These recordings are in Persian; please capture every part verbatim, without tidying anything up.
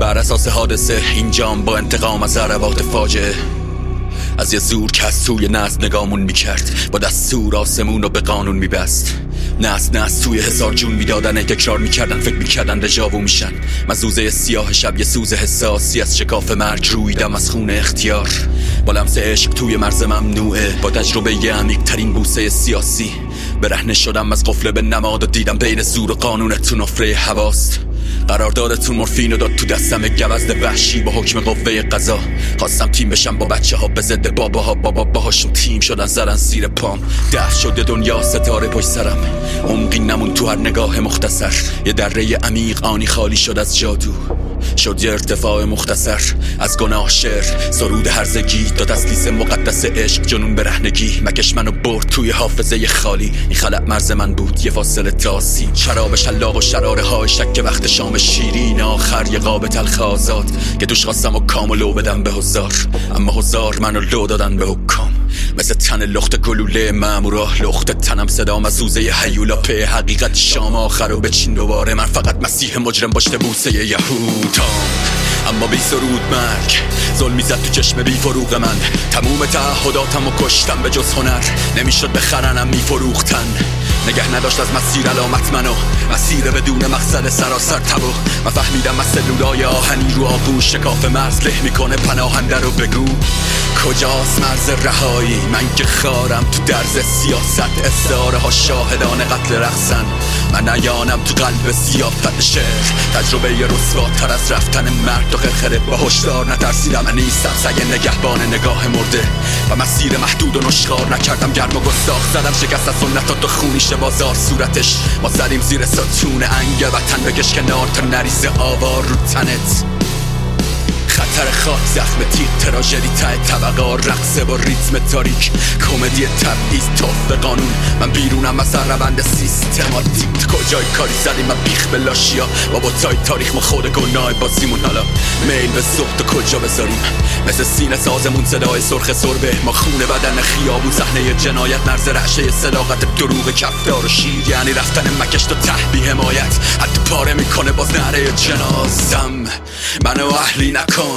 بر اساس حادثه اینجام با انتقام از ضربات فاجعه. از یه زور که از توی نزد نگامون میکرد، با دستور آسمون رو به قانون میبست. نست نست توی هزار جون میدادن، تکرار میکردن، فکر میکردن دژاوو میشن. مزوزه سیاه شب یه سوز حساسی از شکاف مرگ رویدم از خون اختیار. با لمس عشق توی مرز ممنوعه، با تجربه یه عمیق ترین بوسه سیاسی. برهنه شدم از قفل به نماد و دیدم بین زور و قانونتون نفره هواست. قراردادتون مورفین رو داد تو دستم گوزد وحشی با حکم قوه قضا. خواستم تیم بشم با بچه ها به ضد باباها، بابا باهاشون تیم شدن زدن زیر پام. دفع شده دنیا ستاره پشت سرم، عمقی نمون تو هر نگاه مختصر. یه دره عمیق آنی خالی شد از جادو، شد یه ارتفاع مختصر از گناه. شعر سرود هرزگی داد از لیس مقدس عشق جنون برهنگی. مکش منو برد توی حافظه خالی، این خلق مرز من بود یه فاصله تاسی. شراب شلاق و شراره های شک وقت شام شیرین، آخر یه قاب تلخ آزاد که دوش خواستم و کام و لو بدم به هزار. اما هزار منو لو دادن به حکام، مثل تن لخت گلوله مامورا. لخت تنم صدام از سوزه هیولا په حقیقت شام آخر رو بچین دوباره. من فقط مسیح مجرم باشته بوسه یهودام، اما بی سرود مرگ ظلم میزد تو چشم بی فروغ من. تموم تعهداتم و کشتم، به جز هنر نمیشد بخرنم میفروختن. نگه نداشت از مسیر علامت منو، مسیر بدون مقصد سراسر تبو. من فهمیدم از سلولای آهنی رو آغوش شکاف مرز له میکنه پناهنده رو. بگو کجاست مرز رهایی؟ من که خارم تو درز سیاست، استعاره ها شاهدان قتل رقصن. من نیانم تو قلب سیافت شعر، تجربه ی رسواتر از رفتن مرد و خرخره. با هشدار نترسیدم، من نیستم سگ نگهبان نگاه مرده. و مسیر محدود و نشخار نکردم، گرم و گستاخ زدم شکست از سنتات و خونیش بازار صورتش. ما زدیم زیر ستون انگ وطن، بکش کنار تا نریزه آوار رو تنت. خطر خاک، زخم تیغ، تراژدی ته طبقه، رقصه با ریتم تاریک، کمدی تبعیض، توف قانون. من بیرونم از روند سیستماتیک. کجای کاری زدیم من بیخ به لاشیا، با بوتای تاریخ ما خود گناه بازیمون. حالا میل به سخت و کجا بذاریم؟ مثل سینه سازمون صدای سرخ سربه. ما خونه بدن خیابون، صحنه جنایت، مرز رعشه صداقت، دروغ کفدار و شیر. یعنی رفتن مکش تا ته بی حمایت، حتی پاره میکنه باز نره جنازم. منو اهلی نکن.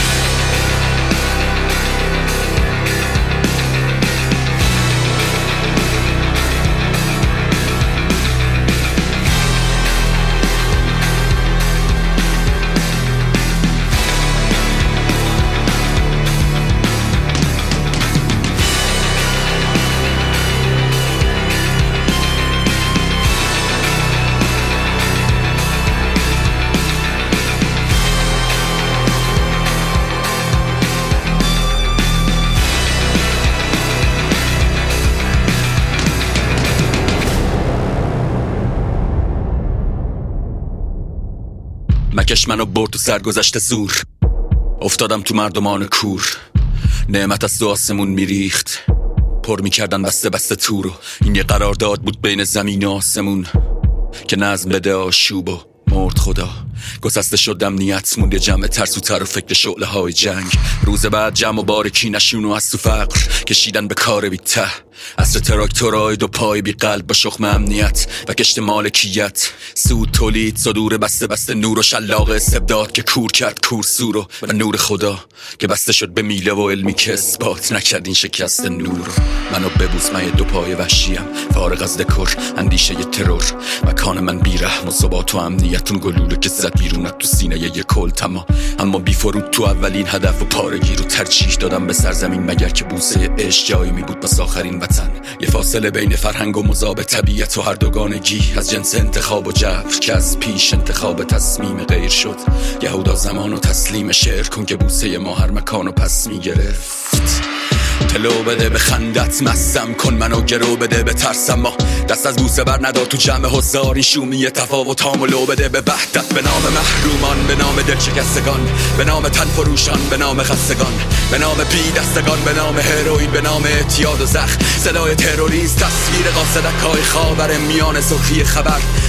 مکش منو برد تو سرگذشت زور، افتادم تو مردمان کور. نعمت از تو آسمون میریخت، پر میکردن بسته بسته تو رو. این یه قرارداد بود بین زمین و آسمون که نظم بده آشوب و مرد خدا. گسسته شدم نیت موند جمع ترسوتر و فکر شعله های جنگ. روز بعد جمع و بارکی نشون و از تو فقر کشیدن به کار بی ته. عصر تراکتورای دو پای بی قلب با شخم امنیت و کشت مالکیت. سود تولید صدور بسته بسته نور و شلاق استبداد که کور کرد کور سورو. و نور خدا که بسته شد به میله و علمی که اثبات نکرد این شکست نور. منو ببوس، من دو پای وحشیم فارغ از دکور اندیشه ی ترور. مکان من بی رحم و ثبات و امنیتون گلوله که زد بیرونت تو سینه ی کل تما. اما بی فرود تو اولین هدف و پارگی رو ترجیح دادم به سرزمین، مگر که بوسه عشق جایی می بود بس آخرین وطن. یه فاصله بین فرهنگ و مذاب طبیعت و هر دوگانگی از جنس انتخاب و جبر که از پیش انتخاب تصمیم غیر شد. یهودا زمان و تسلیم شعر کن که بوسه ما هر مکان و پس می گرفت. تلو بده به خندت، مستم کن منو گرو بده به ترسم. ما دست از بوسه بر ندار تو جمع هزار. این شومی تفاوت هامو بده به وحدت، به نام محرومان، به نام دل شکستگان، به نام تن فروشان، به نام خستگان، به نام بی دستگان، به نام هروئین، به نام اعتیاد و زخم. صدای تروریست، تصویر قاصدک های خاور میان سرخی خبر.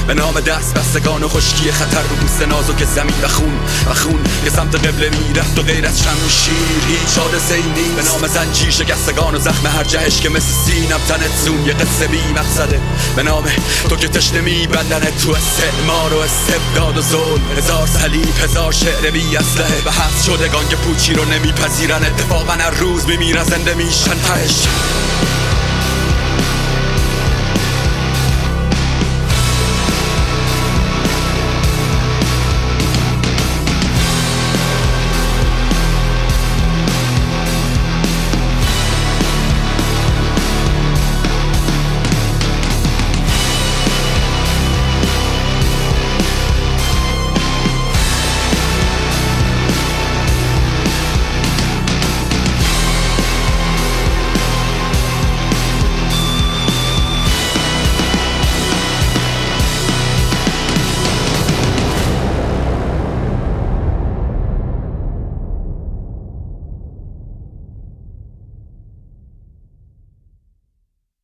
به نام دست بستگان و خشکی خطر رو بوست نازک زمین و خون و خون که سمت قبله میرفت و غیر از شم و شیر هیچ حادثه ای نیست. به نام زنجیر شکستگان و زخم هر جهش که مثل سینم تنت زون یه قصه بی مقصده. به نام تو که تشنه میبندنت تو استعمار و استبداد و ظلم. هزار صلیب هزار شعر بی اسلحه و حبس شدگان که پوچی رو نمیپذیرن. اتفاقا هر روز میمیرن زنده میشن تهش.